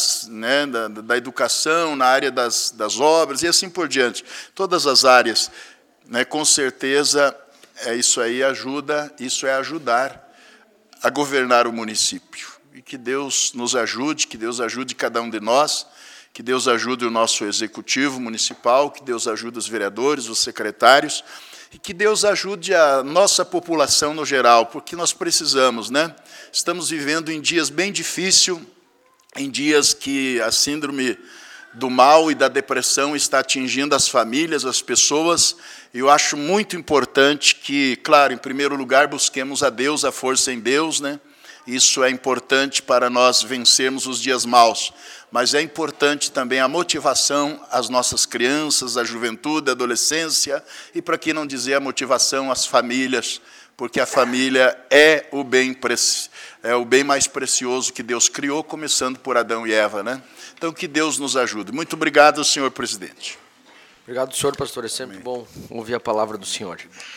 da educação, na área das obras, e assim por diante. Todas as áreas, né, com certeza, isso aí ajuda, isso é ajudar a governar o município. E que Deus nos ajude, que Deus ajude cada um de nós, que Deus ajude o nosso executivo municipal, que Deus ajude os vereadores, os secretários, e que Deus ajude a nossa população no geral, porque nós precisamos, né? Estamos vivendo em dias bem difíceis, em dias que a síndrome do mal e da depressão está atingindo as famílias, as pessoas, e eu acho muito importante que, claro, em primeiro lugar, busquemos a Deus, a força em Deus, né? Isso é importante para nós vencermos os dias maus, mas é importante também a motivação às nossas crianças, à juventude, à adolescência, e, para que não dizer, a motivação às famílias, porque a família é o bem mais precioso que Deus criou, começando por Adão e Eva, né? Então, que Deus nos ajude. Muito obrigado, senhor presidente. Obrigado, senhor pastor. É sempre bom ouvir a palavra do senhor.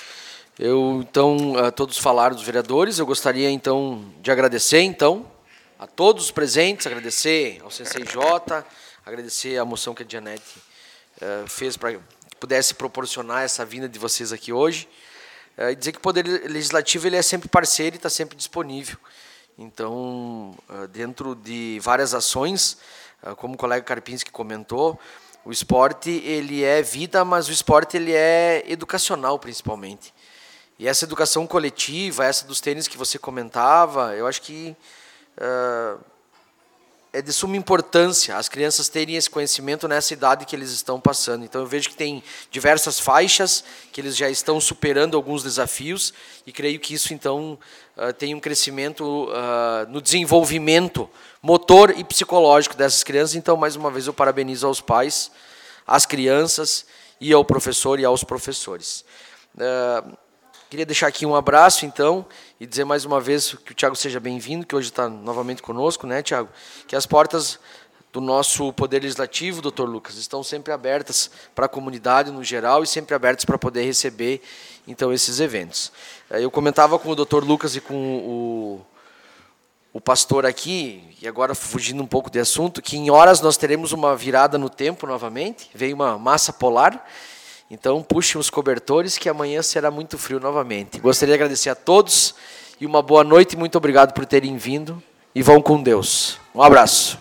Então, todos falaram dos vereadores. Eu gostaria, então, de agradecer, então, a todos os presentes, agradecer ao CCJ, agradecer a moção que a Janete fez para que pudesse proporcionar essa vinda de vocês aqui hoje, e dizer que o Poder Legislativo ele é sempre parceiro e está sempre disponível. Então, dentro de várias ações, como o colega Karpinski comentou, o esporte ele é vida, mas o esporte ele é educacional, principalmente. E essa educação coletiva, essa dos tênis que você comentava, eu acho que é de suma importância as crianças terem esse conhecimento nessa idade que eles estão passando. Então, eu vejo que tem diversas faixas, que eles já estão superando alguns desafios, e creio que isso, então, tem um crescimento no desenvolvimento motor e psicológico dessas crianças. Então, mais uma vez, eu parabenizo aos pais, às crianças, e ao professor e aos professores. Queria deixar aqui um abraço, então, e dizer mais uma vez que o Thiago seja bem-vindo, que hoje está novamente conosco, né, Thiago? Que as portas do nosso Poder Legislativo, doutor Lucas, estão sempre abertas para a comunidade no geral e sempre abertas para poder receber, então, esses eventos. Eu comentava com o doutor Lucas e com o pastor aqui, e agora fugindo um pouco de assunto, que em horas nós teremos uma virada no tempo novamente, veio uma massa polar. Então, puxem os cobertores, que amanhã será muito frio novamente. Gostaria de agradecer a todos e uma boa noite e muito obrigado por terem vindo. E vão com Deus. Um abraço.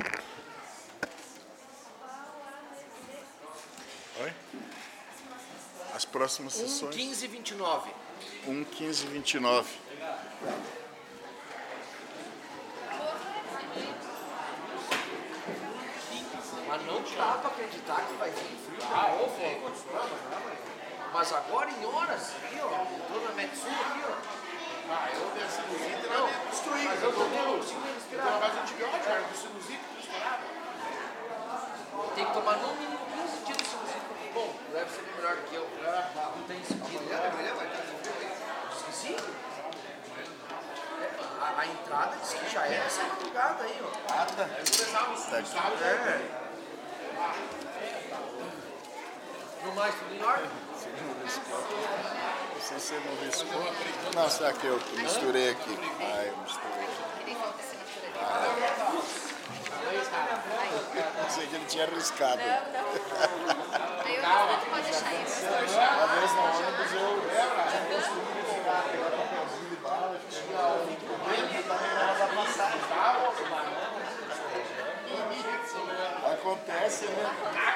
Oi? As próximas sessões? 15 e 29. 15 e 29. Mas não dá para acreditar que vai vir frio. Mas agora em horas, aqui, ó, entrou na Metsu aqui, ó. Eu dei a sinusite e Não, ela destruí. mas eu não consigo respirar. Então, mais antibiótico, cara, com sinusite misturado. Tem que tomar no mínimo 15 dias de sinusite. Bom, deve ser melhor que eu. Não tem sentido. Amanhã vai estar frio aí. Esqueci? A entrada diz que já era essa madrugada aí, ó. Ah, tá. No mais, tudo em ordem? Não sei se você não riscou. Não, será que eu misturei aqui? Ah, eu misturei. Pensei que ele tinha arriscado. Pode deixar isso. Uma vez no ônibus eu tinha costume de pegar papelzinho de bala, acontece, né?